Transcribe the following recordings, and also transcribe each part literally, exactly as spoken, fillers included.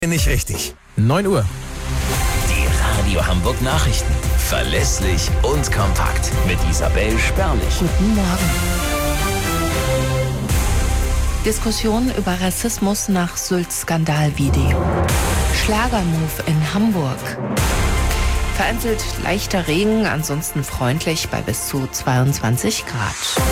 Nicht richtig. neun Uhr. Die Radio Hamburg Nachrichten. Verlässlich und kompakt. Mit Isabel Spärlich. Guten Morgen. Diskussion über Rassismus nach Sylt-Skandalvideo. Schlagermove in Hamburg. Vereinzelt leichter Regen, ansonsten freundlich bei bis zu zweiundzwanzig Grad.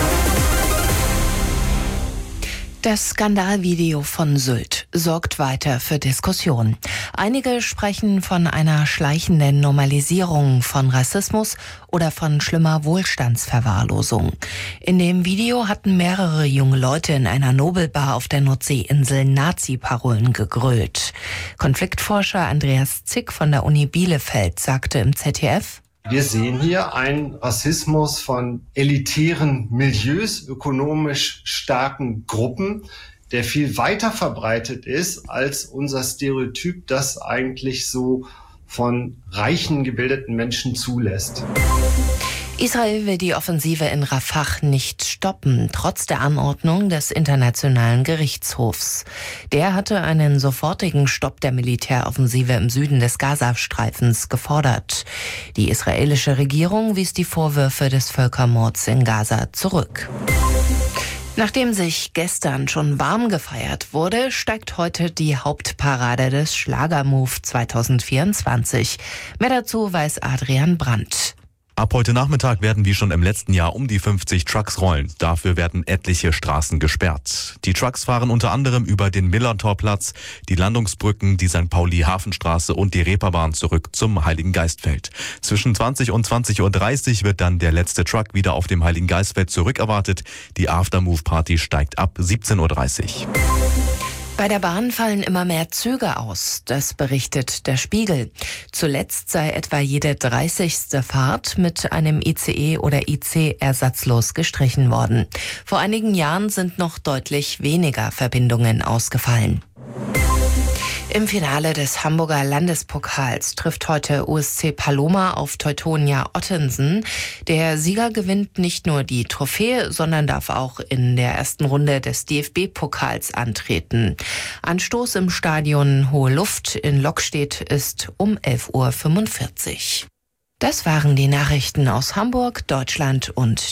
Das Skandalvideo von Sylt sorgt weiter für Diskussionen. Einige sprechen von einer schleichenden Normalisierung von Rassismus oder von schlimmer Wohlstandsverwahrlosung. In dem Video hatten mehrere junge Leute in einer Nobelbar auf der Nordseeinsel Nazi-Parolen gegrölt. Konfliktforscher Andreas Zick von der Uni Bielefeld sagte im Z D F: Wir sehen hier einen Rassismus von elitären Milieus, ökonomisch starken Gruppen, der viel weiter verbreitet ist als unser Stereotyp, das eigentlich so von reichen, gebildeten Menschen zulässt. Israel will die Offensive in Rafah nicht stoppen, trotz der Anordnung des Internationalen Gerichtshofs. Der hatte einen sofortigen Stopp der Militäroffensive im Süden des Gazastreifens gefordert. Die israelische Regierung wies die Vorwürfe des Völkermords in Gaza zurück. Nachdem sich gestern schon warm gefeiert wurde, steigt heute die Hauptparade des Schlagermove zwanzig vierundzwanzig. Mehr dazu weiß Adrian Brandt. Ab heute Nachmittag werden wie schon im letzten Jahr um die fünfzig Trucks rollen. Dafür werden etliche Straßen gesperrt. Die Trucks fahren unter anderem über den Millantorplatz, die Landungsbrücken, die Sankt Pauli-Hafenstraße und die Reeperbahn zurück zum Heiligengeistfeld. Zwischen zwanzig und zwanzig Uhr dreißig wird dann der letzte Truck wieder auf dem Heiligengeistfeld zurückerwartet. Die Aftermove-Party steigt ab siebzehn Uhr dreißig. Bei der Bahn fallen immer mehr Züge aus, das berichtet der Spiegel. Zuletzt sei etwa jede dreißigste Fahrt mit einem I C E oder I C ersatzlos gestrichen worden. Vor einigen Jahren sind noch deutlich weniger Verbindungen ausgefallen. Im Finale des Hamburger Landespokals trifft heute U S C Paloma auf Teutonia Ottensen. Der Sieger gewinnt nicht nur die Trophäe, sondern darf auch in der ersten Runde des D F B-Pokals antreten. Anstoß im Stadion Hohe Luft in Lockstedt ist um elf Uhr fünfundvierzig. Das waren die Nachrichten aus Hamburg, Deutschland und